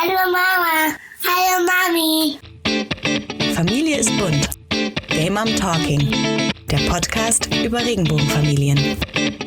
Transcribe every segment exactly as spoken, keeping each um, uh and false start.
Hallo Mama. Hallo Mami. Familie ist bunt. Gay Mom Talking. Der Podcast über Regenbogenfamilien.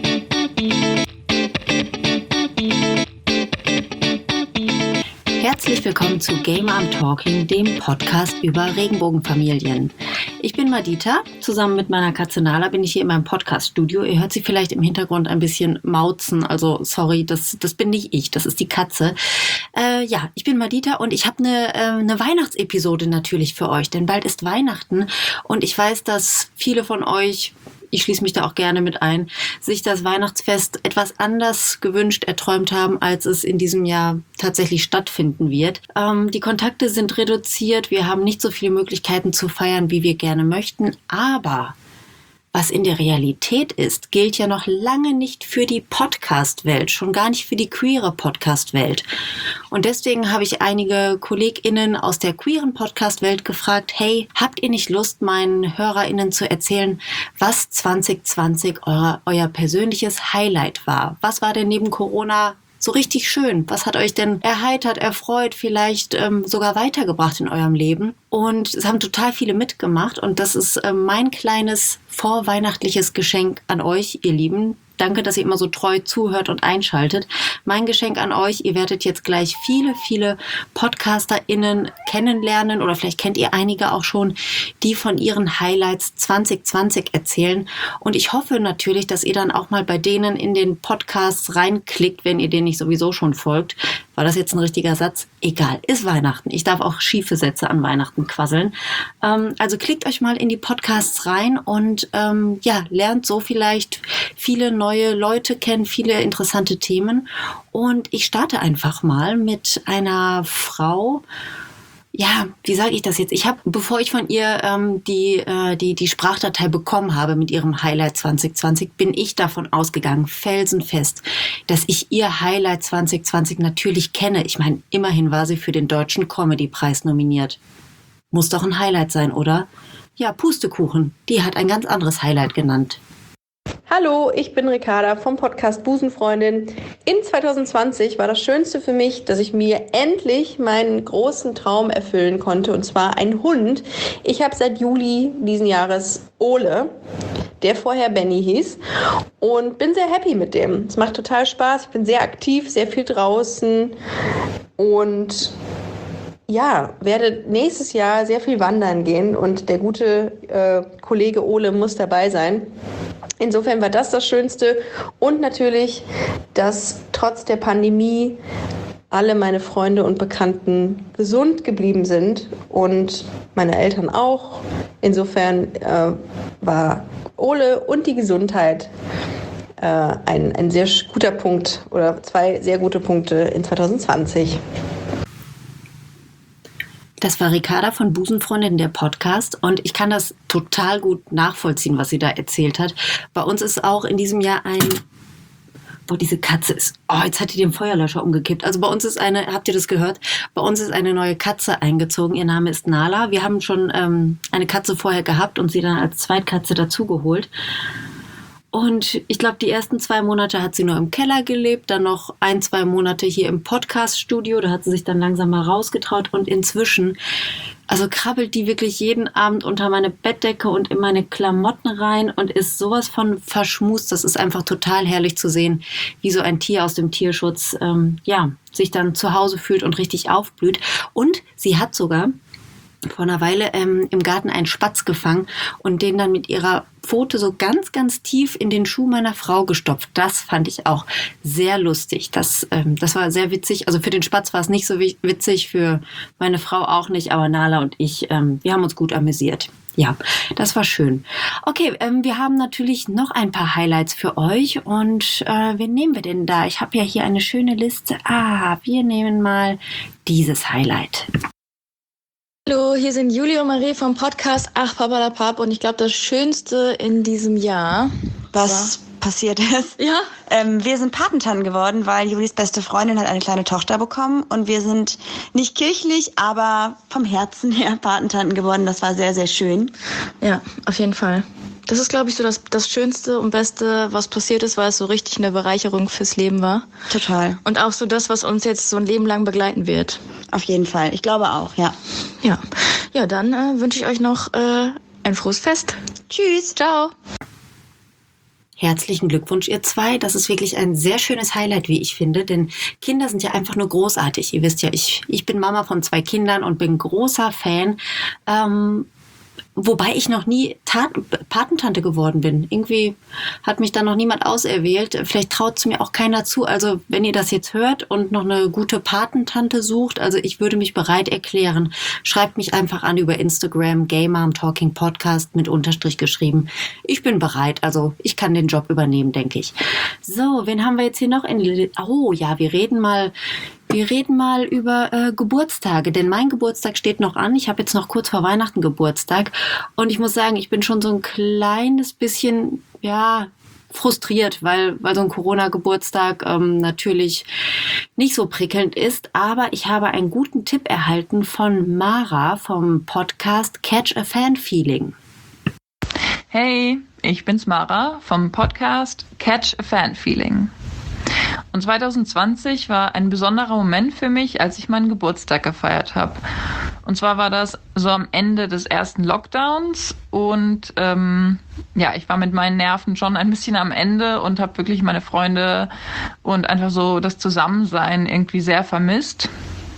Herzlich willkommen zu Gay Mom Talking, dem Podcast über Regenbogenfamilien. Ich bin Madita, zusammen mit meiner Katze Nala bin ich hier in meinem Podcast-Studio. Ihr hört sie vielleicht im Hintergrund ein bisschen mauzen, also sorry, das, das bin nicht ich, das ist die Katze. Äh, ja, ich bin Madita und ich habe eine, äh, eine Weihnachtsepisode natürlich für euch, denn bald ist Weihnachten und ich weiß, dass viele von euch, ich schließe mich da auch gerne mit ein, sich das Weihnachtsfest etwas anders gewünscht, erträumt haben, als es in diesem Jahr tatsächlich stattfinden wird. Ähm, die Kontakte sind reduziert, wir haben nicht so viele Möglichkeiten zu feiern, wie wir gerne möchten, aber was in der Realität ist, gilt ja noch lange nicht für die Podcast-Welt, schon gar nicht für die queere Podcast-Welt. Und deswegen habe ich einige KollegInnen aus der queeren Podcast-Welt gefragt, hey, habt ihr nicht Lust, meinen HörerInnen zu erzählen, was zwanzig zwanzig euer, euer persönliches Highlight war? Was war denn neben Corona so richtig schön? Was hat euch denn erheitert, erfreut, vielleicht ähm, sogar weitergebracht in eurem Leben? Und es haben total viele mitgemacht und das ist äh, mein kleines vorweihnachtliches Geschenk an euch, ihr Lieben. Danke, dass ihr immer so treu zuhört und einschaltet. Mein Geschenk an euch, ihr werdet jetzt gleich viele, viele PodcasterInnen kennenlernen oder vielleicht kennt ihr einige auch schon, die von ihren Highlights zwanzig zwanzig erzählen. Und ich hoffe natürlich, dass ihr dann auch mal bei denen in den Podcasts reinklickt, wenn ihr denen nicht sowieso schon folgt. War das jetzt ein richtiger Satz? Egal, ist Weihnachten. Ich darf auch schiefe Sätze an Weihnachten quasseln. Ähm, also klickt euch mal in die Podcasts rein und ähm, ja, lernt so vielleicht viele neue Leute kennen, viele interessante Themen. Und ich starte einfach mal mit einer Frau. Ja, wie sage ich das jetzt? Ich habe, bevor ich von ihr ähm, die, äh, die, die Sprachdatei bekommen habe mit ihrem Highlight zwanzig zwanzig, bin ich davon ausgegangen, felsenfest, dass ich ihr Highlight zwanzig zwanzig natürlich kenne. Ich meine, immerhin war sie für den Deutschen Comedy-Preis nominiert. Muss doch ein Highlight sein, oder? Ja, Pustekuchen. Die hat ein ganz anderes Highlight genannt. Hallo, ich bin Ricarda vom Podcast Busenfreundin. In zwanzig zwanzig war das Schönste für mich, dass ich mir endlich meinen großen Traum erfüllen konnte, und zwar einen Hund. Ich habe seit Juli diesen Jahres Ole, der vorher Benny hieß, und bin sehr happy mit dem. Es macht total Spaß, ich bin sehr aktiv, sehr viel draußen und ja, werde nächstes Jahr sehr viel wandern gehen und der gute äh, Kollege Ole muss dabei sein. Insofern war das das Schönste und natürlich, dass trotz der Pandemie alle meine Freunde und Bekannten gesund geblieben sind und meine Eltern auch. Insofern äh, war Ole und die Gesundheit äh, ein, ein sehr guter Punkt oder zwei sehr gute Punkte in zwanzig zwanzig. Das war Ricarda von Busenfreundin, der Podcast. Und ich kann das total gut nachvollziehen, was sie da erzählt hat. Bei uns ist auch in diesem Jahr ein... Boah, diese Katze ist... Oh, jetzt hat die den Feuerlöscher umgekippt. Also bei uns ist eine... Habt ihr das gehört? Bei uns ist eine neue Katze eingezogen. Ihr Name ist Nala. Wir haben schon ähm, eine Katze vorher gehabt und sie dann als Zweitkatze dazugeholt. Und ich glaube, die ersten zwei Monate hat sie nur im Keller gelebt, dann noch ein, zwei Monate hier im Podcast-Studio. Da hat sie sich dann langsam mal rausgetraut. Und inzwischen, also krabbelt die wirklich jeden Abend unter meine Bettdecke und in meine Klamotten rein und ist sowas von verschmust. Das ist einfach total herrlich zu sehen, wie so ein Tier aus dem Tierschutz ähm, ja, sich dann zu Hause fühlt und richtig aufblüht. Und sie hat sogar vor einer Weile ähm, im Garten einen Spatz gefangen und den dann mit ihrer Pfote so ganz, ganz tief in den Schuh meiner Frau gestopft. Das fand ich auch sehr lustig. Das, ähm, das war sehr witzig. Also für den Spatz war es nicht so witzig, für meine Frau auch nicht, aber Nala und ich, ähm, wir haben uns gut amüsiert. Ja, das war schön. Okay, ähm, wir haben natürlich noch ein paar Highlights für euch und äh, wen nehmen wir denn da? Ich habe ja hier eine schöne Liste. Ah, wir nehmen mal dieses Highlight. Hallo, hier sind Juli und Marie vom Podcast Ach Papalapap und ich glaube, das Schönste in diesem Jahr, was war passiert ist. Ja. Ähm, wir sind Patentanten geworden, weil Julis beste Freundin hat eine kleine Tochter bekommen und wir sind nicht kirchlich, aber vom Herzen her Patentanten geworden. Das war sehr, sehr schön. Ja, auf jeden Fall. Das ist, glaube ich, so das, das Schönste und Beste, was passiert ist, weil es so richtig eine Bereicherung fürs Leben war. Total. Und auch so das, was uns jetzt so ein Leben lang begleiten wird. auf jeden Fall. Ich glaube auch, ja. Ja, ja dann äh, wünsche ich euch noch äh, ein frohes Fest. Tschüss. Ciao. Herzlichen Glückwunsch, ihr zwei. Das ist wirklich ein sehr schönes Highlight, wie ich finde, denn Kinder sind ja einfach nur großartig. Ihr wisst ja, ich, ich bin Mama von zwei Kindern und bin großer Fan. Ähm, Wobei ich noch nie Tat- Patentante geworden bin. Irgendwie hat mich da noch niemand auserwählt. Vielleicht traut es mir auch keiner zu. Also wenn ihr das jetzt hört und noch eine gute Patentante sucht, also ich würde mich bereit erklären. Schreibt mich einfach an über Instagram, Gay Mom Talking Podcast mit Unterstrich geschrieben. Ich bin bereit. Also ich kann den Job übernehmen, denke ich. So, wen haben wir jetzt hier noch? In oh ja, wir reden mal... Wir reden mal über äh, Geburtstage, denn mein Geburtstag steht noch an. Ich habe jetzt noch kurz vor Weihnachten Geburtstag und ich muss sagen, ich bin schon so ein kleines bisschen, ja, frustriert, weil, weil so ein Corona-Geburtstag ähm, natürlich nicht so prickelnd ist. Aber ich habe einen guten Tipp erhalten von Mara vom Podcast Catch a Fan Feeling. Hey, ich bin's Mara vom Podcast Catch a Fan Feeling. Und zwanzig zwanzig war ein besonderer Moment für mich, als ich meinen Geburtstag gefeiert habe. Und zwar war das so am Ende des ersten Lockdowns und ähm, ja, ich war mit meinen Nerven schon ein bisschen am Ende und habe wirklich meine Freunde und einfach so das Zusammensein irgendwie sehr vermisst.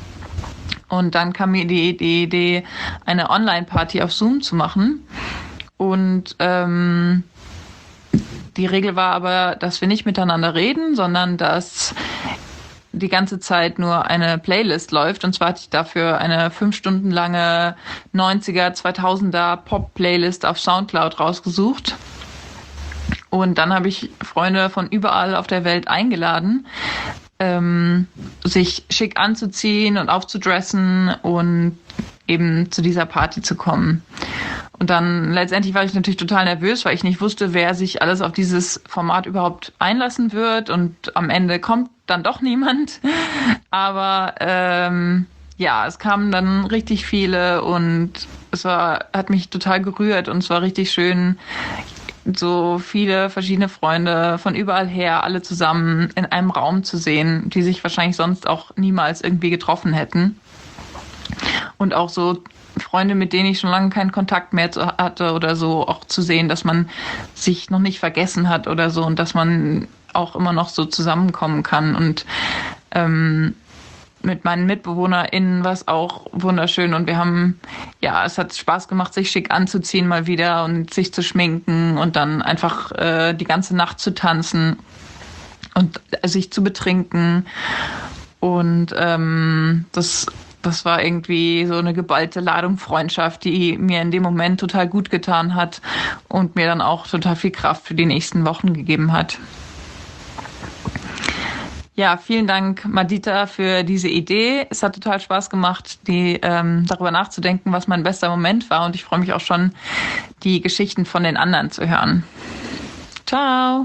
Und dann kam mir die, die Idee, eine Online-Party auf Zoom zu machen. Und ähm, die Regel war aber, dass wir nicht miteinander reden, sondern dass die ganze Zeit nur eine Playlist läuft. Und zwar hatte ich dafür eine fünf Stunden lange neunziger, zweitausender Pop-Playlist auf Soundcloud rausgesucht. Und dann habe ich Freunde von überall auf der Welt eingeladen, ähm, sich schick anzuziehen und aufzudressen und eben zu dieser Party zu kommen. Und dann letztendlich war ich natürlich total nervös, weil ich nicht wusste, wer sich alles auf dieses Format überhaupt einlassen wird. Und am Ende kommt dann doch niemand. Aber ähm, ja, es kamen dann richtig viele und es war, hat mich total gerührt und es war richtig schön, so viele verschiedene Freunde von überall her, alle zusammen in einem Raum zu sehen, die sich wahrscheinlich sonst auch niemals irgendwie getroffen hätten. Und auch so Freunde, mit denen ich schon lange keinen Kontakt mehr hatte oder so, auch zu sehen, dass man sich noch nicht vergessen hat oder so und dass man auch immer noch so zusammenkommen kann. Und ähm, mit meinen MitbewohnerInnen war es auch wunderschön und wir haben, ja, es hat Spaß gemacht, sich schick anzuziehen mal wieder und sich zu schminken und dann einfach äh, die ganze Nacht zu tanzen und sich zu betrinken. Und ähm, das Das war irgendwie so eine geballte Ladung Freundschaft, die mir in dem Moment total gut getan hat und mir dann auch total viel Kraft für die nächsten Wochen gegeben hat. Ja, vielen Dank, Madita, für diese Idee. Es hat total Spaß gemacht, die, ähm, darüber nachzudenken, was mein bester Moment war. Und ich freue mich auch schon, die Geschichten von den anderen zu hören. Ciao.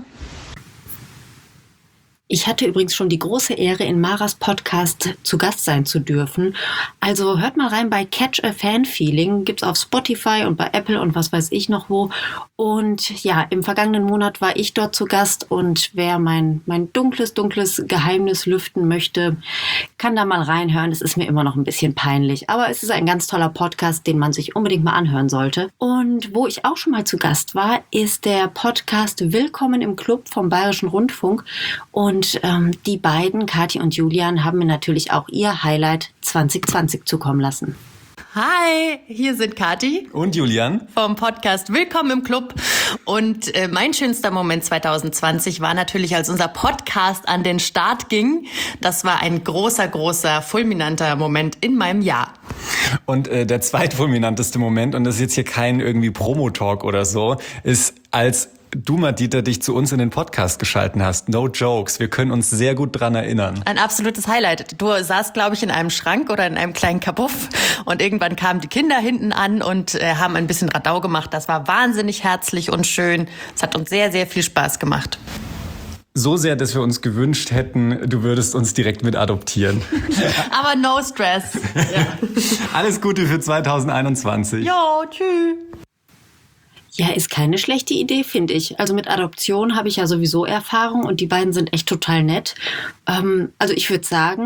Ich hatte übrigens schon die große Ehre, in Maras Podcast zu Gast sein zu dürfen. Also hört mal rein bei Catch a Fan Feeling. Gibt's auf Spotify und bei Apple und was weiß ich noch wo. Und ja, im vergangenen Monat war ich dort zu Gast und wer mein, mein dunkles, dunkles Geheimnis lüften möchte, kann da mal reinhören. Es ist mir immer noch ein bisschen peinlich, aber es ist ein ganz toller Podcast, den man sich unbedingt mal anhören sollte. Und wo ich auch schon mal zu Gast war, ist der Podcast Willkommen im Club vom Bayerischen Rundfunk. Und Und ähm, die beiden, Kathi und Julian, haben mir natürlich auch ihr Highlight zwanzig zwanzig zukommen lassen. Hi, hier sind Kathi und Julian vom Podcast Willkommen im Club. Und äh, mein schönster Moment zwanzig zwanzig war natürlich, als unser Podcast an den Start ging. Das war ein großer, großer, fulminanter Moment in meinem Jahr. Und äh, der zweitfulminanteste Moment, und das ist jetzt hier kein irgendwie Promo-Talk oder so, ist, als du, Madita, dich zu uns in den Podcast geschalten hast. No jokes. Wir können uns sehr gut dran erinnern. Ein absolutes Highlight. Du saßt, glaube ich, in einem Schrank oder in einem kleinen Kabuff und irgendwann kamen die Kinder hinten an und äh, haben ein bisschen Radau gemacht. Das war wahnsinnig herzlich und schön. Es hat uns sehr, sehr viel Spaß gemacht. So sehr, dass wir uns gewünscht hätten, du würdest uns direkt mit adoptieren. Aber no stress. Ja. Alles Gute für zwanzig einundzwanzig. Jo, tschüss. Ja, ist keine schlechte Idee, finde ich. Also mit Adoption habe ich ja sowieso Erfahrung und die beiden sind echt total nett. Ähm, also ich würde sagen,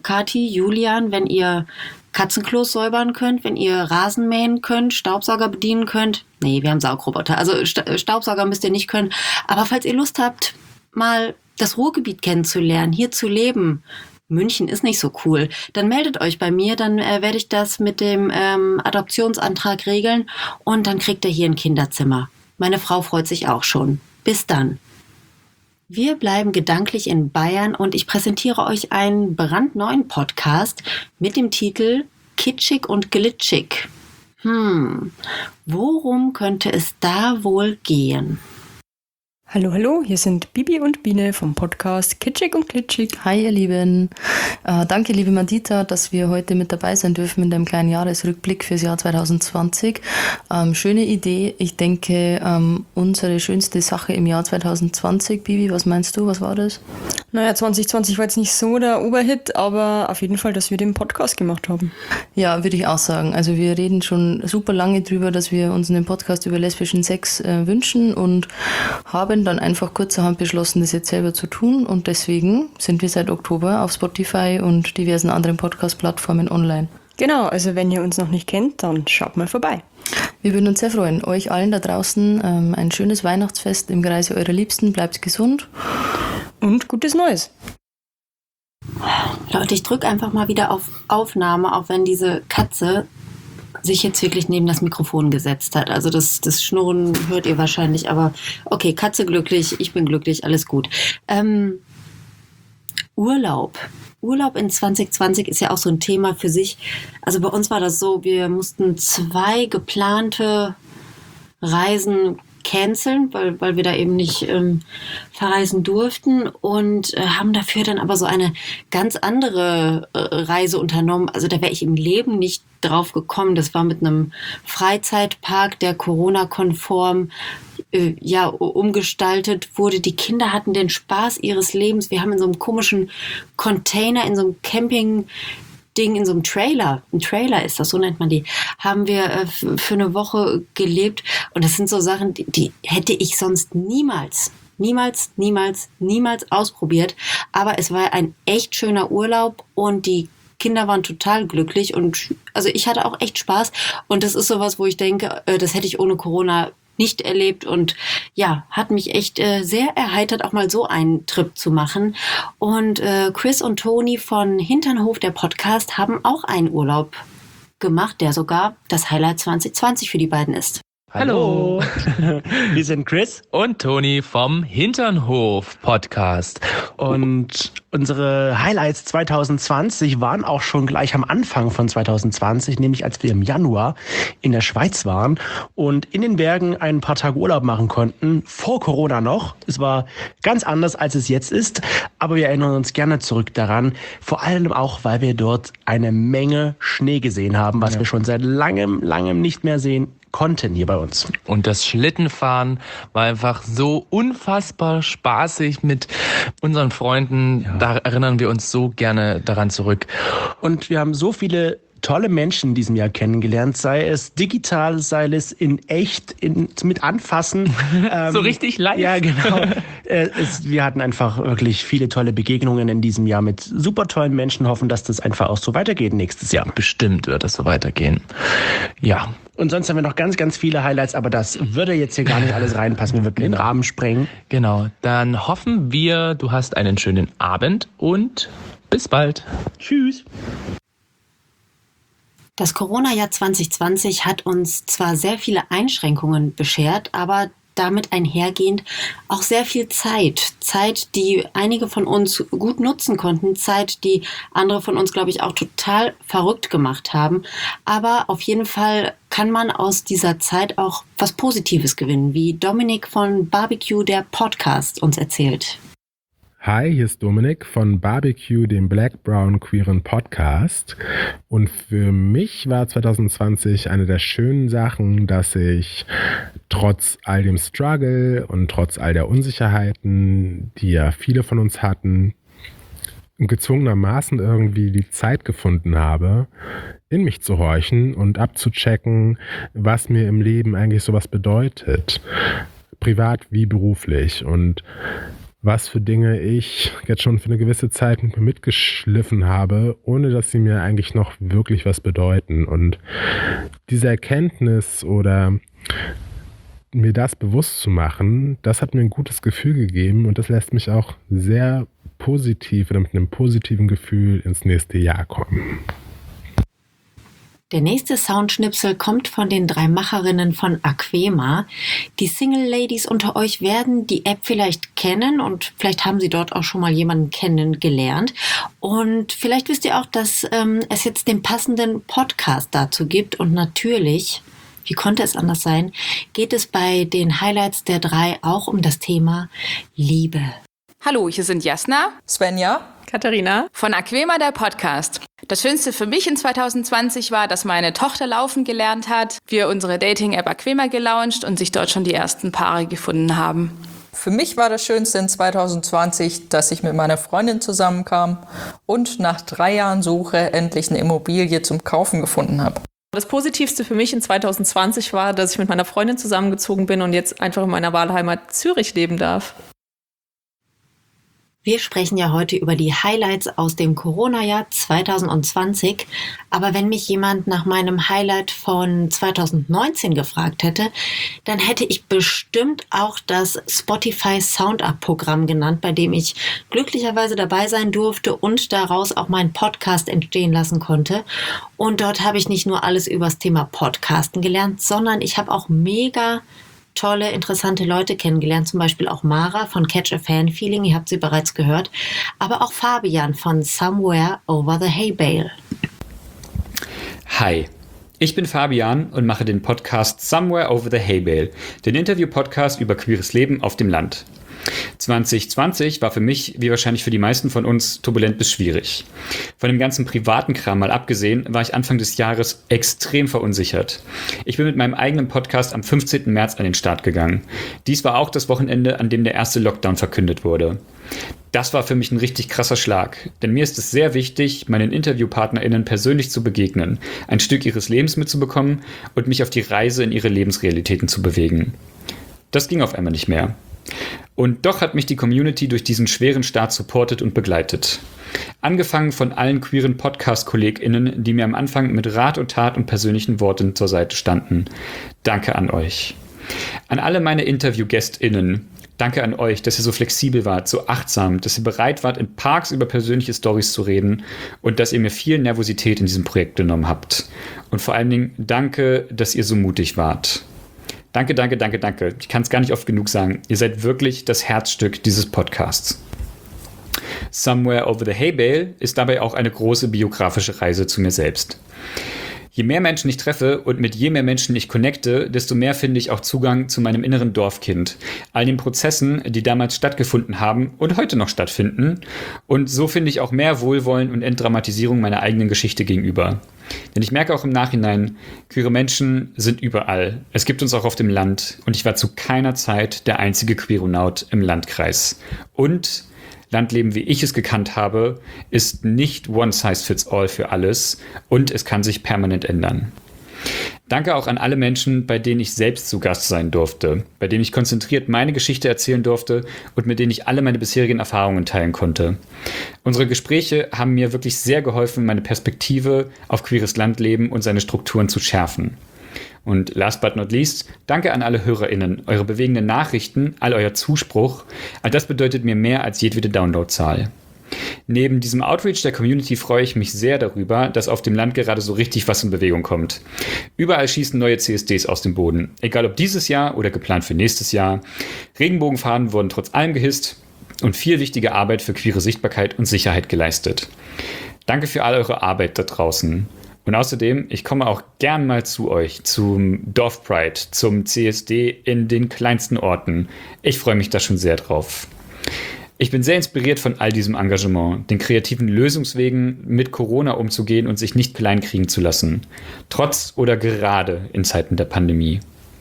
Kathi, Julian, wenn ihr Katzenklos säubern könnt, wenn ihr Rasen mähen könnt, Staubsauger bedienen könnt. Nee, wir haben Saugroboter. Also Sta- Staubsauger müsst ihr nicht können. Aber falls ihr Lust habt, mal das Ruhrgebiet kennenzulernen, hier zu leben, München ist nicht so cool, dann meldet euch bei mir, dann äh, werde ich das mit dem ähm, Adoptionsantrag regeln und dann kriegt ihr hier ein Kinderzimmer. Meine Frau freut sich auch schon. Bis dann. Wir bleiben gedanklich in Bayern und ich präsentiere euch einen brandneuen Podcast mit dem Titel Kitschig und Glitschig. Hm, worum könnte es da wohl gehen? Hallo, hallo, hier sind Bibi und Biene vom Podcast Kitschig und Glitschig. Hi ihr Lieben, äh, danke liebe Madita, dass wir heute mit dabei sein dürfen in dem kleinen Jahresrückblick fürs Jahr zwanzig zwanzig. Ähm, schöne Idee, ich denke ähm, unsere schönste Sache im Jahr zwanzig zwanzig. Bibi, was meinst du, was war das? Naja, zwanzig zwanzig war jetzt nicht so der Oberhit, aber auf jeden Fall, dass wir den Podcast gemacht haben. Ja, würde ich auch sagen. Also wir reden schon super lange drüber, dass wir uns einen Podcast über lesbischen Sex äh, wünschen und haben dann einfach kurzerhand beschlossen, das jetzt selber zu tun und deswegen sind wir seit Oktober auf Spotify und diversen anderen Podcast-Plattformen online. Genau, also wenn ihr uns noch nicht kennt, dann schaut mal vorbei. Wir würden uns sehr freuen. Euch allen da draußen ähm, ein schönes Weihnachtsfest im Kreise eurer Liebsten. Bleibt gesund. Und gutes Neues. Leute, ich drücke einfach mal wieder auf Aufnahme, auch wenn diese Katze sich jetzt wirklich neben das Mikrofon gesetzt hat. Also das, das Schnurren hört ihr wahrscheinlich, aber okay, Katze glücklich, ich bin glücklich, alles gut. Ähm, Urlaub. Urlaub in zwanzig zwanzig ist ja auch so ein Thema für sich. Also bei uns war das so, wir mussten zwei geplante Reisen canceln, weil, weil wir da eben nicht ähm, verreisen durften und äh, haben dafür dann aber so eine ganz andere äh, Reise unternommen. Also da wäre ich im Leben nicht drauf gekommen. Das war mit einem Freizeitpark, der Corona-konform äh, ja, umgestaltet wurde. Die Kinder hatten den Spaß ihres Lebens. Wir haben in so einem komischen Container, in so einem Camping Ding in so einem Trailer, ein Trailer ist das, so nennt man die, haben wir äh, f- für eine Woche gelebt und das sind so Sachen, die, die hätte ich sonst niemals, niemals, niemals, niemals ausprobiert, aber es war ein echt schöner Urlaub und die Kinder waren total glücklich und also ich hatte auch echt Spaß und das ist sowas, wo ich denke, äh, das hätte ich ohne Corona nicht erlebt und ja, hat mich echt äh, sehr erheitert, auch mal so einen Trip zu machen. Und äh, Chris und Toni von Hinternhof, der Podcast, haben auch einen Urlaub gemacht, der sogar das Highlight zwanzig zwanzig für die beiden ist. Hallo, wir sind Chris und Toni vom Hinternhof Podcast und unsere Highlights zwanzig zwanzig waren auch schon gleich am Anfang von zwanzig zwanzig, nämlich als wir im Januar in der Schweiz waren und in den Bergen ein paar Tage Urlaub machen konnten, vor Corona noch. Es war ganz anders, als es jetzt ist, aber wir erinnern uns gerne zurück daran, vor allem auch, weil wir dort eine Menge Schnee gesehen haben, was ja. wir schon seit langem, langem nicht mehr sehen konnten hier bei uns. Und das Schlittenfahren war einfach so unfassbar spaßig mit unseren Freunden. Ja. Da erinnern wir uns so gerne daran zurück. Und wir haben so viele tolle Menschen in diesem Jahr kennengelernt, sei es digital, sei es in echt, in, mit Anfassen. ähm, so richtig live. Ja, genau. äh, es, wir hatten einfach wirklich viele tolle Begegnungen in diesem Jahr mit super tollen Menschen, hoffen, dass das einfach auch so weitergeht nächstes Jahr. Bestimmt wird das so weitergehen. Ja. Und sonst haben wir noch ganz, ganz viele Highlights, aber das würde jetzt hier gar nicht alles reinpassen. Wir würden den Rahmen sprengen. Genau. Dann hoffen wir, du hast einen schönen Abend und bis bald. Tschüss. Das Corona-Jahr zwanzig zwanzig hat uns zwar sehr viele Einschränkungen beschert, aber damit einhergehend auch sehr viel Zeit. Zeit, die einige von uns gut nutzen konnten. Zeit, die andere von uns, glaube ich, auch total verrückt gemacht haben. Aber auf jeden Fall kann man aus dieser Zeit auch was Positives gewinnen, wie Dominik von Barbecue, der Podcast, uns erzählt. Hi, hier ist Dominik von Barbecue, dem Black Brown Queeren Podcast. Und für mich war zwanzig zwanzig eine der schönen Sachen, dass ich trotz all dem Struggle und trotz all der Unsicherheiten, die ja viele von uns hatten, gezwungenermaßen irgendwie die Zeit gefunden habe, in mich zu horchen und abzuchecken, was mir im Leben eigentlich sowas bedeutet. Privat wie beruflich. Und was für Dinge ich jetzt schon für eine gewisse Zeit mit mir mitgeschliffen habe, ohne dass sie mir eigentlich noch wirklich was bedeuten. Und diese Erkenntnis oder mir das bewusst zu machen, das hat mir ein gutes Gefühl gegeben und das lässt mich auch sehr positiv oder mit einem positiven Gefühl ins nächste Jahr kommen. Der nächste Soundschnipsel kommt von den drei Macherinnen von Aquema. Die Single-Ladies unter euch werden die App vielleicht kennen und vielleicht haben sie dort auch schon mal jemanden kennengelernt. Und vielleicht wisst ihr auch, dass ähm, es jetzt den passenden Podcast dazu gibt. Und natürlich, wie konnte es anders sein, geht es bei den Highlights der drei auch um das Thema Liebe. Hallo, hier sind Jasna, Svenja, Katharina von Aquema, der Podcast. Das Schönste für mich in zwanzig zwanzig war, dass meine Tochter laufen gelernt hat, wir unsere Dating-App Aquema gelauncht und sich dort schon die ersten Paare gefunden haben. Für mich war das Schönste in zwanzig zwanzig, dass ich mit meiner Freundin zusammenkam und nach drei Jahren Suche endlich eine Immobilie zum Kaufen gefunden habe. Das Positivste für mich in zwanzig zwanzig war, dass ich mit meiner Freundin zusammengezogen bin und jetzt einfach in meiner Wahlheimat Zürich leben darf. Wir sprechen ja heute über die Highlights aus dem Corona-Jahr zwanzig zwanzig. Aber wenn mich jemand nach meinem Highlight von zwanzig neunzehn gefragt hätte, dann hätte ich bestimmt auch das Spotify Sound-Up-Programm genannt, bei dem ich glücklicherweise dabei sein durfte und daraus auch meinen Podcast entstehen lassen konnte. Und dort habe ich nicht nur alles über das Thema Podcasten gelernt, sondern ich habe auch mega tolle, interessante Leute kennengelernt, zum Beispiel auch Mara von Catch a Fan Feeling, ihr habt sie bereits gehört, aber auch Fabian von Somewhere Over the Hay Bale. Hi, ich bin Fabian und mache den Podcast Somewhere Over the Hay Bale, den Interview-Podcast über queeres Leben auf dem Land. zwanzig zwanzig war für mich, wie wahrscheinlich für die meisten von uns, turbulent bis schwierig. Von dem ganzen privaten Kram mal abgesehen, war ich Anfang des Jahres extrem verunsichert. Ich bin mit meinem eigenen Podcast am fünfzehnten März an den Start gegangen. Dies war auch das Wochenende, an dem der erste Lockdown verkündet wurde. Das war für mich ein richtig krasser Schlag, denn mir ist es sehr wichtig, meinen InterviewpartnerInnen persönlich zu begegnen, ein Stück ihres Lebens mitzubekommen und mich auf die Reise in ihre Lebensrealitäten zu bewegen. Das ging auf einmal nicht mehr. Und doch hat mich die Community durch diesen schweren Start supportet und begleitet. Angefangen von allen queeren Podcast-KollegInnen, die mir am Anfang mit Rat und Tat und persönlichen Worten zur Seite standen. Danke an euch. An alle meine InterviewgästInnen. Danke an euch, dass ihr so flexibel wart, so achtsam, dass ihr bereit wart, in Parks über persönliche Storys zu reden und dass ihr mir viel Nervosität in diesem Projekt genommen habt. Und vor allen Dingen danke, dass ihr so mutig wart. Danke, danke, danke, danke. Ich kann es gar nicht oft genug sagen. Ihr seid wirklich das Herzstück dieses Podcasts. Somewhere Over the Hay Bale ist dabei auch eine große biografische Reise zu mir selbst. Je mehr Menschen ich treffe und mit je mehr Menschen ich connecte, desto mehr finde ich auch Zugang zu meinem inneren Dorfkind, all den Prozessen, die damals stattgefunden haben und heute noch stattfinden. Und so finde ich auch mehr Wohlwollen und Entdramatisierung meiner eigenen Geschichte gegenüber. Denn ich merke auch im Nachhinein, queere Menschen sind überall. Es gibt uns auch auf dem Land und ich war zu keiner Zeit der einzige Queeronaut im Landkreis. Und Landleben, wie ich es gekannt habe, ist nicht one size fits all für alles und es kann sich permanent ändern. Danke auch an alle Menschen, bei denen ich selbst zu Gast sein durfte, bei denen ich konzentriert meine Geschichte erzählen durfte und mit denen ich alle meine bisherigen Erfahrungen teilen konnte. Unsere Gespräche haben mir wirklich sehr geholfen, meine Perspektive auf queeres Landleben und seine Strukturen zu schärfen. Und last but not least, danke an alle HörerInnen, eure bewegenden Nachrichten, all euer Zuspruch. All das bedeutet mir mehr als jedwede Downloadzahl. Neben diesem Outreach der Community freue ich mich sehr darüber, dass auf dem Land gerade so richtig was in Bewegung kommt. Überall schießen neue C S Ds aus dem Boden. Egal ob dieses Jahr oder geplant für nächstes Jahr. Regenbogenfahnen wurden trotz allem gehisst und viel wichtige Arbeit für queere Sichtbarkeit und Sicherheit geleistet. Danke für all eure Arbeit da draußen. Und außerdem, ich komme auch gern mal zu euch, zum Dorfpride, zum C S D in den kleinsten Orten. Ich freue mich da schon sehr drauf. Ich bin sehr inspiriert von all diesem Engagement, den kreativen Lösungswegen, mit Corona umzugehen und sich nicht kleinkriegen zu lassen. Trotz oder gerade in Zeiten der Pandemie.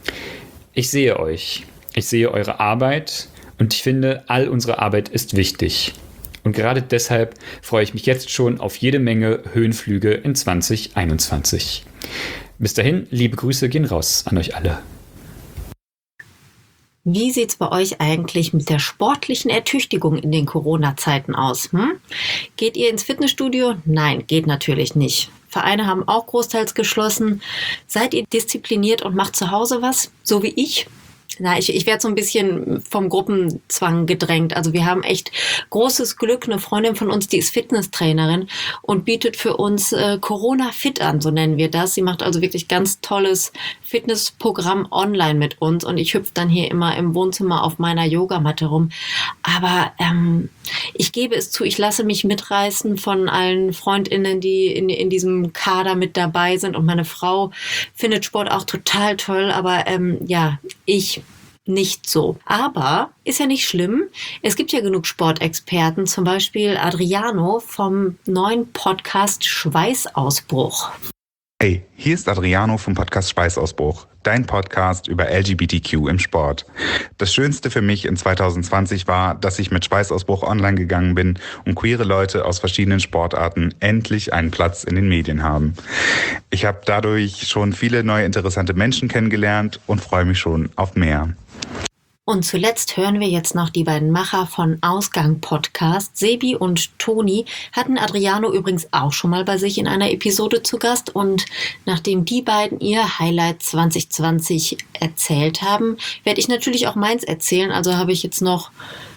Ich sehe euch. Ich sehe eure Arbeit und ich finde, all unsere Arbeit ist wichtig. Und gerade deshalb freue ich mich jetzt schon auf jede Menge Höhenflüge in zwanzig einundzwanzig. Bis dahin, liebe Grüße gehen raus an euch alle. Wie sieht's bei euch eigentlich mit der sportlichen Ertüchtigung in den Corona-Zeiten aus? Hm? Geht ihr ins Fitnessstudio? Nein, geht natürlich nicht. Vereine haben auch großteils geschlossen. Seid ihr diszipliniert und macht zu Hause was, so wie ich? Na, ich, ich werde so ein bisschen vom Gruppenzwang gedrängt. Also wir haben echt großes Glück. Eine Freundin von uns, die ist Fitnesstrainerin und bietet für uns äh, Corona Fit an, so nennen wir das. Sie macht also wirklich ganz tolles Fitnessprogramm online mit uns und ich hüpfe dann hier immer im Wohnzimmer auf meiner Yogamatte rum. Aber ähm, ich gebe es zu, ich lasse mich mitreißen von allen FreundInnen, die in, in diesem Kader mit dabei sind und meine Frau findet Sport auch total toll, aber ähm, ja, ich nicht so. Aber ist ja nicht schlimm. Es gibt ja genug Sportexperten, zum Beispiel Adriano vom neuen Podcast Schweißausbruch. Hey, hier ist Adriano vom Podcast Schweißausbruch, dein Podcast über L G B T Q im Sport. Das Schönste für mich in zwanzig zwanzig war, dass ich mit Schweißausbruch online gegangen bin und queere Leute aus verschiedenen Sportarten endlich einen Platz in den Medien haben. Ich habe dadurch schon viele neue interessante Menschen kennengelernt und freue mich schon auf mehr. Und zuletzt hören wir jetzt noch die beiden Macher von Ausgang Podcast. Sebi und Toni hatten Adriano übrigens auch schon mal bei sich in einer Episode zu Gast. Und nachdem die beiden ihr Highlight zwanzig zwanzig erzählt haben, werde ich natürlich auch meins erzählen. Also habe ich jetzt noch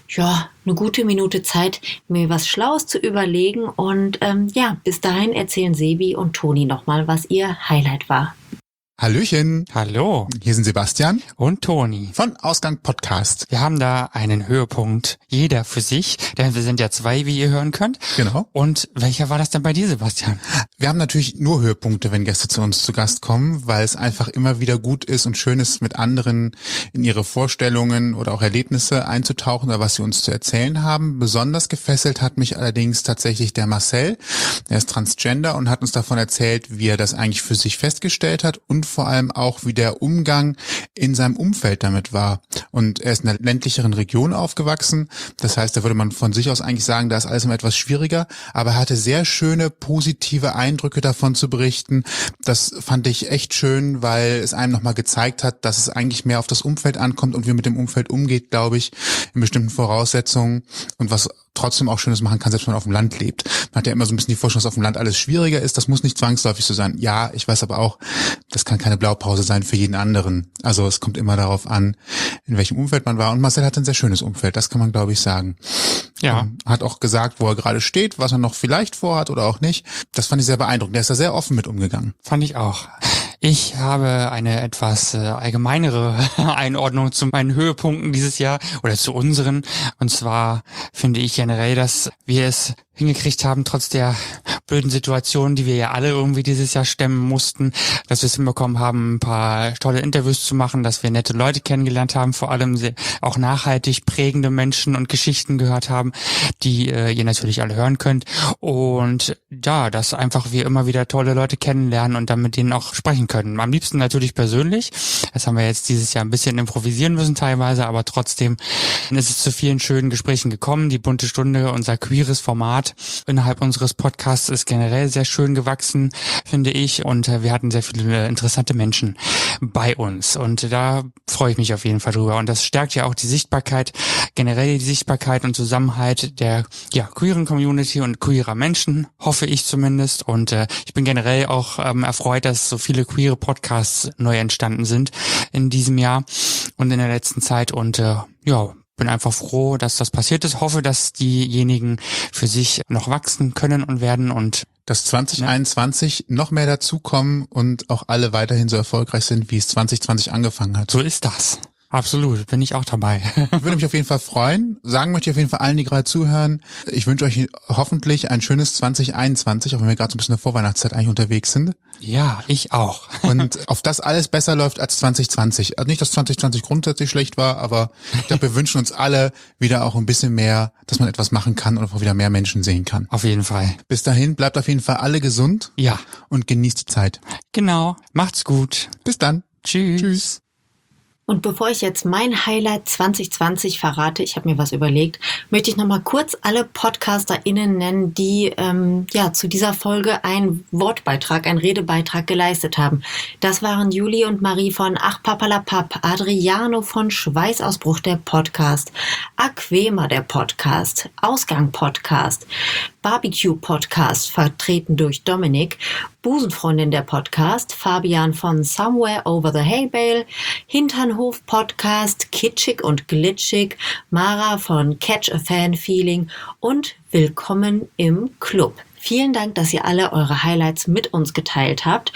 ja eine gute Minute Zeit, mir was Schlaues zu überlegen. Und ähm, ja, bis dahin erzählen Sebi und Toni nochmal, was ihr Highlight war. Hallöchen. Hallo. Hier sind Sebastian und Toni von Ausgang Podcast. Wir haben da einen Höhepunkt, jeder für sich, denn wir sind ja zwei, wie ihr hören könnt. Genau. Und welcher war das denn bei dir, Sebastian? Wir haben natürlich nur Höhepunkte, wenn Gäste zu uns zu Gast kommen, weil es einfach immer wieder gut ist und schön ist, mit anderen in ihre Vorstellungen oder auch Erlebnisse einzutauchen oder was sie uns zu erzählen haben. Besonders gefesselt hat mich allerdings tatsächlich der Marcel. Er ist Transgender und hat uns davon erzählt, wie er das eigentlich für sich festgestellt hat und vor allem auch, wie der Umgang in seinem Umfeld damit war. Und er ist in einer ländlicheren Region aufgewachsen. Das heißt, da würde man von sich aus eigentlich sagen, da ist alles immer etwas schwieriger. Aber er hatte sehr schöne, positive Eindrücke davon zu berichten. Das fand ich echt schön, weil es einem nochmal gezeigt hat, dass es eigentlich mehr auf das Umfeld ankommt und wie man mit dem Umfeld umgeht, glaube ich, in bestimmten Voraussetzungen und was trotzdem auch Schönes machen kann, selbst wenn man auf dem Land lebt. Man hat ja immer so ein bisschen die Vorstellung, dass auf dem Land alles schwieriger ist. Das muss nicht zwangsläufig so sein. Ja, ich weiß aber auch, das kann keine Blaupause sein für jeden anderen. Also es kommt immer darauf an, in welchem Umfeld man war. Und Marcel hat ein sehr schönes Umfeld, das kann man, glaube ich, sagen. Ja. Ähm, hat auch gesagt, wo er gerade steht, was er noch vielleicht vorhat oder auch nicht. Das fand ich sehr beeindruckend. Der ist da sehr offen mit umgegangen. Fand ich auch. Ich habe eine etwas äh, allgemeinere Einordnung zu meinen Höhepunkten dieses Jahr oder zu unseren. Und zwar finde ich generell, dass wir es hingekriegt haben, trotz der blöden Situation, die wir ja alle irgendwie dieses Jahr stemmen mussten, dass wir es hinbekommen haben, ein paar tolle Interviews zu machen, dass wir nette Leute kennengelernt haben, vor allem auch nachhaltig prägende Menschen und Geschichten gehört haben, die äh, ihr natürlich alle hören könnt. Und ja, dass einfach wir immer wieder tolle Leute kennenlernen und dann mit denen auch sprechen können. Am liebsten natürlich persönlich. Das haben wir jetzt dieses Jahr ein bisschen improvisieren müssen teilweise, aber trotzdem ist es zu vielen schönen Gesprächen gekommen. Die bunte Stunde, unser queeres Format innerhalb unseres Podcasts ist generell sehr schön gewachsen, finde ich. Und äh, wir hatten sehr viele interessante Menschen bei uns. Und da freue ich mich auf jeden Fall drüber. Und das stärkt ja auch die Sichtbarkeit, generell die Sichtbarkeit und Zusammenhalt der ja, queeren Community und queerer Menschen, hoffe ich zumindest. Und äh, ich bin generell auch ähm, erfreut, dass so viele queere Podcasts neu entstanden sind in diesem Jahr und in der letzten Zeit. Und äh, ja, bin einfach froh, dass das passiert ist. Hoffe, dass diejenigen für sich noch wachsen können und werden und dass zwanzig einundzwanzig ja. noch mehr dazukommen und auch alle weiterhin so erfolgreich sind, wie es zwanzig zwanzig angefangen hat. So ist das. Absolut, bin ich auch dabei. Würde mich auf jeden Fall freuen. Sagen möchte ich auf jeden Fall allen, die gerade zuhören, ich wünsche euch hoffentlich ein schönes zwanzig einundzwanzig, auch wenn wir gerade so ein bisschen in der Vorweihnachtszeit eigentlich unterwegs sind. Ja, ich auch. Und auf das alles besser läuft als zwanzig zwanzig. Also nicht, dass zwanzig zwanzig grundsätzlich schlecht war, aber ich glaube, wir wünschen uns alle wieder auch ein bisschen mehr, dass man etwas machen kann und auch wieder mehr Menschen sehen kann. Auf jeden Fall. Bis dahin, bleibt auf jeden Fall alle gesund. Ja. Und genießt die Zeit. Genau. Macht's gut. Bis dann. Tschüss. Tschüss. Und bevor ich jetzt mein Highlight zwanzig zwanzig verrate, ich habe mir was überlegt, möchte ich nochmal kurz alle PodcasterInnen nennen, die ähm, ja zu dieser Folge einen Wortbeitrag, einen Redebeitrag geleistet haben. Das waren Juli und Marie von Ach Papalapap, Adriano von Schweißausbruch der Podcast, Aquema der Podcast, Ausgang Podcast, Barbecue Podcast, vertreten durch Dominik, Busenfreundin der Podcast, Fabian von Somewhere Over the Hay Bale, Hinternhof Podcast, Kitschig und Glitschig, Mara von Catch a Fan Feeling und Willkommen im Club. Vielen Dank, dass ihr alle eure Highlights mit uns geteilt habt.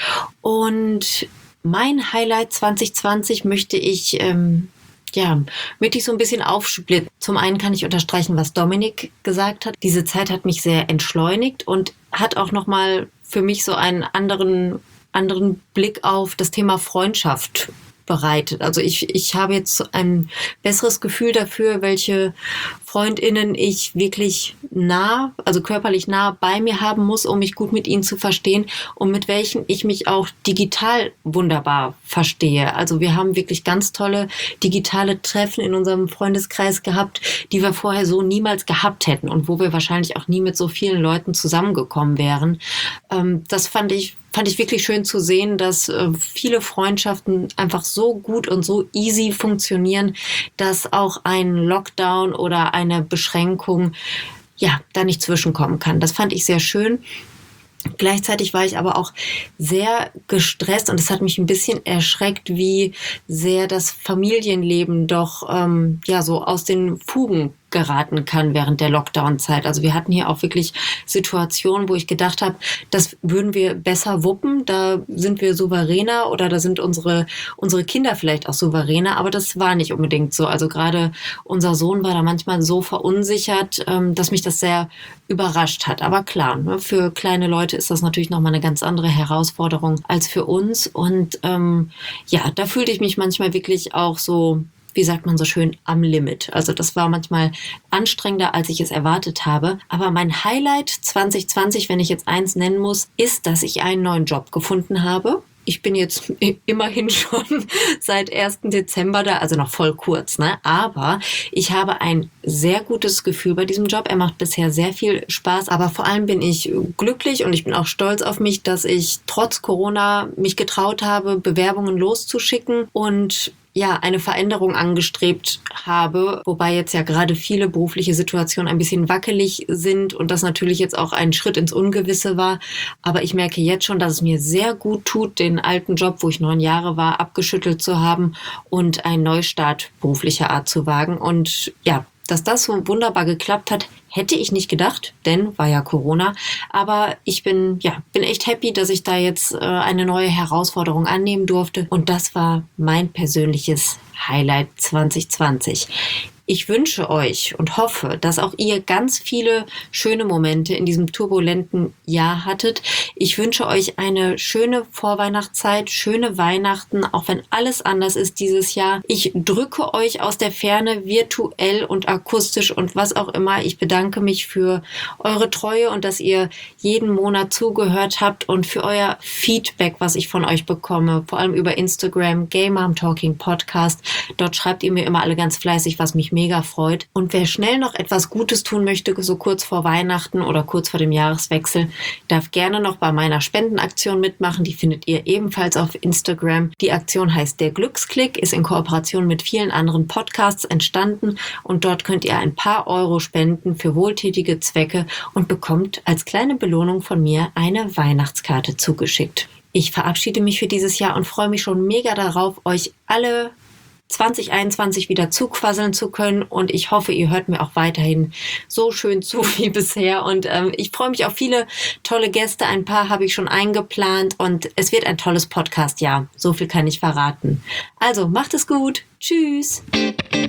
Und mein Highlight zwanzig zwanzig möchte ich... Ähm, Ja, möchte ich so ein bisschen aufsplitten. Zum einen kann ich unterstreichen, was Dominik gesagt hat. Diese Zeit hat mich sehr entschleunigt und hat auch nochmal für mich so einen anderen, anderen Blick auf das Thema Freundschaft bereitet. Also ich, ich habe jetzt ein besseres Gefühl dafür, welche FreundInnen ich wirklich nah, also körperlich nah bei mir haben muss, um mich gut mit ihnen zu verstehen und mit welchen ich mich auch digital wunderbar verstehe. Also wir haben wirklich ganz tolle digitale Treffen in unserem Freundeskreis gehabt, die wir vorher so niemals gehabt hätten und wo wir wahrscheinlich auch nie mit so vielen Leuten zusammengekommen wären. Ähm, das fand ich Fand ich wirklich schön zu sehen, dass äh, viele Freundschaften einfach so gut und so easy funktionieren, dass auch ein Lockdown oder eine Beschränkung ja da nicht zwischenkommen kann. Das fand ich sehr schön. Gleichzeitig war ich aber auch sehr gestresst und es hat mich ein bisschen erschreckt, wie sehr das Familienleben doch ähm, ja so aus den Fugen geraten kann während der Lockdown-Zeit. Also wir hatten hier auch wirklich Situationen, wo ich gedacht habe, das würden wir besser wuppen, da sind wir souveräner oder da sind unsere unsere Kinder vielleicht auch souveräner, aber das war nicht unbedingt so. Also gerade unser Sohn war da manchmal so verunsichert, dass mich das sehr überrascht hat. Aber klar, für kleine Leute ist das natürlich nochmal eine ganz andere Herausforderung als für uns und ähm, ja, da fühlte ich mich manchmal wirklich auch so, wie sagt man so schön, am Limit. Also das war manchmal anstrengender, als ich es erwartet habe. Aber mein Highlight zwanzig zwanzig, wenn ich jetzt eins nennen muss, ist, dass ich einen neuen Job gefunden habe. Ich bin jetzt immerhin schon seit ersten Dezember da, also noch voll kurz, ne? Aber ich habe ein sehr gutes Gefühl bei diesem Job. Er macht bisher sehr viel Spaß, aber vor allem bin ich glücklich und ich bin auch stolz auf mich, dass ich trotz Corona mich getraut habe, Bewerbungen loszuschicken und ja, eine Veränderung angestrebt habe, wobei jetzt ja gerade viele berufliche Situationen ein bisschen wackelig sind und das natürlich jetzt auch ein Schritt ins Ungewisse war. Aber ich merke jetzt schon, dass es mir sehr gut tut, den alten Job, wo ich neun Jahre war, abgeschüttelt zu haben und einen Neustart beruflicher Art zu wagen. Und ja, dass das so wunderbar geklappt hat, hätte ich nicht gedacht, denn war ja Corona. Aber ich bin ja bin echt happy, dass ich da jetzt äh, eine neue Herausforderung annehmen durfte. Und das war mein persönliches Highlight zwanzig zwanzig. Ich wünsche euch und hoffe, dass auch ihr ganz viele schöne Momente in diesem turbulenten Jahr hattet. Ich wünsche euch eine schöne Vorweihnachtszeit, schöne Weihnachten, auch wenn alles anders ist dieses Jahr. Ich drücke euch aus der Ferne virtuell und akustisch und was auch immer. Ich bedanke mich für eure Treue und dass ihr jeden Monat zugehört habt und für euer Feedback, was ich von euch bekomme, vor allem über Instagram, Gay Mom Talking Podcast. Dort schreibt ihr mir immer alle ganz fleißig, was mich mega freut. Und wer schnell noch etwas Gutes tun möchte, so kurz vor Weihnachten oder kurz vor dem Jahreswechsel, darf gerne noch bei meiner Spendenaktion mitmachen. Die findet ihr ebenfalls auf Instagram. Die Aktion heißt Der Glücksklick, ist in Kooperation mit vielen anderen Podcasts entstanden und dort könnt ihr ein paar Euro spenden für wohltätige Zwecke und bekommt als kleine Belohnung von mir eine Weihnachtskarte zugeschickt. Ich verabschiede mich für dieses Jahr und freue mich schon mega darauf, euch alle zwanzig einundzwanzig wieder zuquasseln zu können und ich hoffe, ihr hört mir auch weiterhin so schön zu wie bisher und ähm, ich freue mich auf viele tolle Gäste, ein paar habe ich schon eingeplant und es wird ein tolles Podcast, ja, so viel kann ich verraten. Also macht es gut, tschüss!